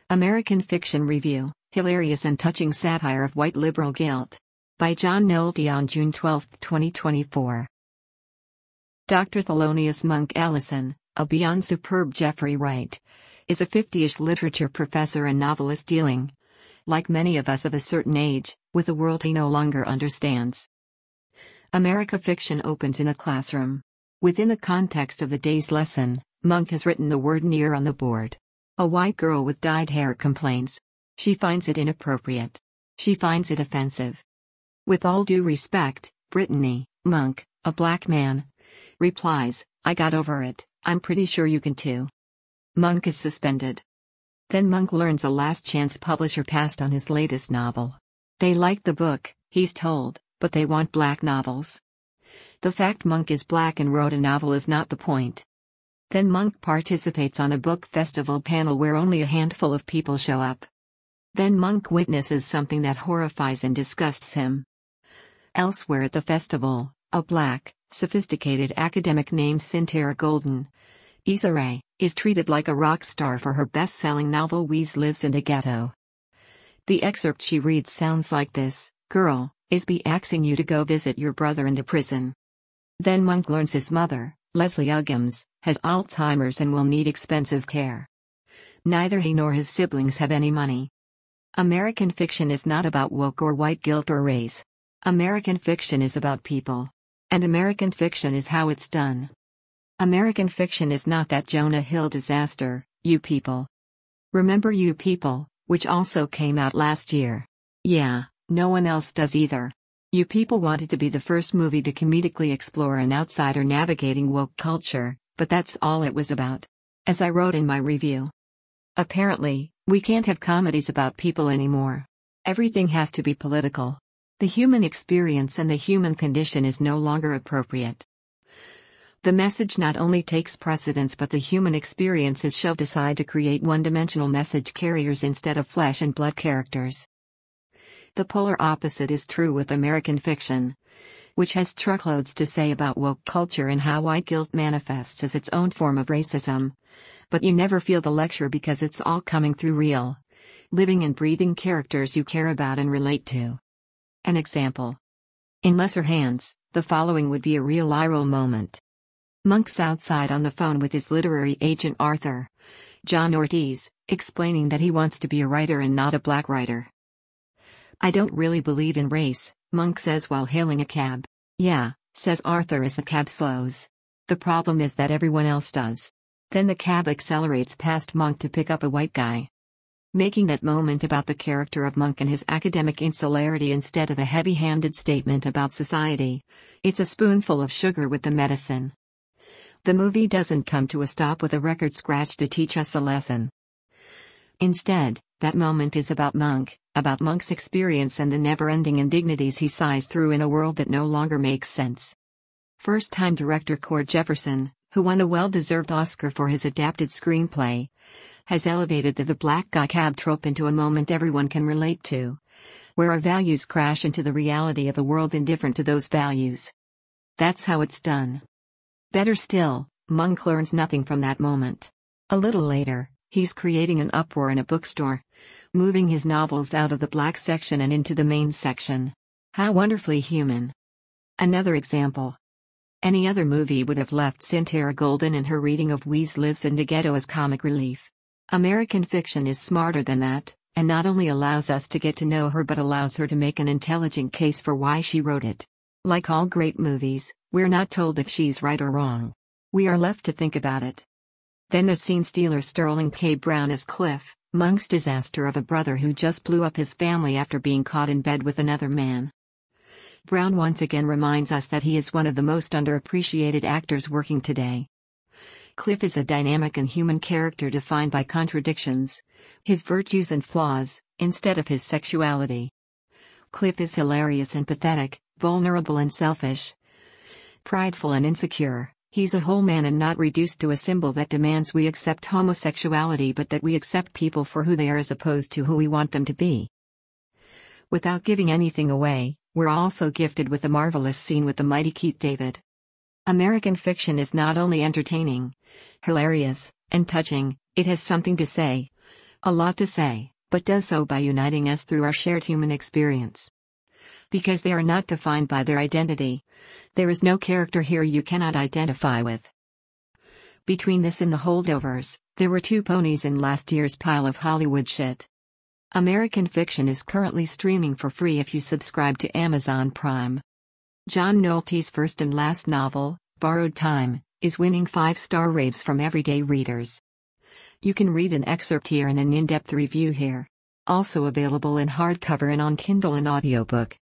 American Fiction Review, Hilarious and Touching Satire of White Liberal Guilt. By John Nolte on June 12, 2024. Dr. Thelonious Monk Ellison, a beyond superb Jeffrey Wright, is a 50-ish literature professor and novelist dealing, like many of us of a certain age, with a world he no longer understands. American Fiction opens in a classroom. Within the context of the day's lesson, Monk has written the word near on the board. A white girl with dyed hair complains. She finds it inappropriate. She finds it offensive. With all due respect, Brittany, Monk, a black man, replies, "I got over it, I'm pretty sure you can too." Monk is suspended. Then Monk learns a Last Chance publisher passed on his latest novel. They liked the book, he's told, but they want black novels. The fact Monk is black and wrote a novel is not the point. Then Monk participates on a book festival panel where only a handful of people show up. Then Monk witnesses something that horrifies and disgusts him. Elsewhere at the festival, a black, sophisticated academic named Cynthia Golden, Issa Rae, is treated like a rock star for her best-selling novel Weez Lives in a Ghetto. The excerpt she reads sounds like this: "Girl, is be axing you to go visit your brother into prison." Then Monk learns his mother, Leslie Uggams, has Alzheimer's and will need expensive care. Neither he nor his siblings have any money. American Fiction is not about woke or white guilt or race. American Fiction is about people. And American Fiction is how it's done. American Fiction is not that Jonah Hill disaster, You People. Remember You People, which also came out last year? Yeah, no one else does either. You People wanted to be the first movie to comedically explore an outsider navigating woke culture, but that's all it was about. As I wrote in my review. Apparently, we can't have comedies about people anymore. Everything has to be political. The human experience and the human condition is no longer appropriate. The message not only takes precedence, but the human experience is shoved aside to create one-dimensional message carriers instead of flesh and blood characters. The polar opposite is true with American Fiction, which has truckloads to say about woke culture and how white guilt manifests as its own form of racism. But you never feel the lecture because it's all coming through real, living and breathing characters you care about and relate to. An example. In Lesser Hands, the following would be a real eye-roll moment. Monk's outside on the phone with his literary agent Arthur, John Ortiz, explaining that he wants to be a writer and not a black writer. "I don't really believe in race," Monk says while hailing a cab. "Yeah," says Arthur as the cab slows. "The problem is that everyone else does." Then the cab accelerates past Monk to pick up a white guy. Making that moment about the character of Monk and his academic insularity instead of a heavy-handed statement about society. It's a spoonful of sugar with the medicine. The movie doesn't come to a stop with a record scratch to teach us a lesson. Instead, that moment is about Monk's experience and the never-ending indignities he sighs through in a world that no longer makes sense. First-time director Cord Jefferson, who won a well-deserved Oscar for his adapted screenplay, has elevated the black guy cab trope into a moment everyone can relate to, where our values crash into the reality of a world indifferent to those values. That's how it's done. Better still, Monk learns nothing from that moment. A little later, he's creating an uproar in a bookstore, moving his novels out of the black section and into the main section. How wonderfully human. Another example. Any other movie would have left Cynthia Golden and her reading of Weez Lives in a Ghetto as comic relief. American Fiction is smarter than that, and not only allows us to get to know her but allows her to make an intelligent case for why she wrote it. Like all great movies, we're not told if she's right or wrong. We are left to think about it. Then the scene stealer Sterling K. Brown as Cliff, Monk's disaster of a brother who just blew up his family after being caught in bed with another man. Brown once again reminds us that he is one of the most underappreciated actors working today. Cliff is a dynamic and human character defined by contradictions, his virtues and flaws, instead of his sexuality. Cliff is hilarious and pathetic, vulnerable and selfish, prideful and insecure. He's a whole man and not reduced to a symbol that demands we accept homosexuality but that we accept people for who they are as opposed to who we want them to be. Without giving anything away, we're also gifted with a marvelous scene with the mighty Keith David. American Fiction is not only entertaining, hilarious, and touching, it has something to say. A lot to say, but does so by uniting us through our shared human experience. Because they are not defined by their identity. There is no character here you cannot identify with. Between this and The Holdovers, there were two ponies in last year's pile of Hollywood shit. American Fiction is currently streaming for free if you subscribe to Amazon Prime. John Nolte's first and last novel, Borrowed Time, is winning 5-star raves from everyday readers. You can read an excerpt here and an in-depth review here. Also available in hardcover and on Kindle and audiobook.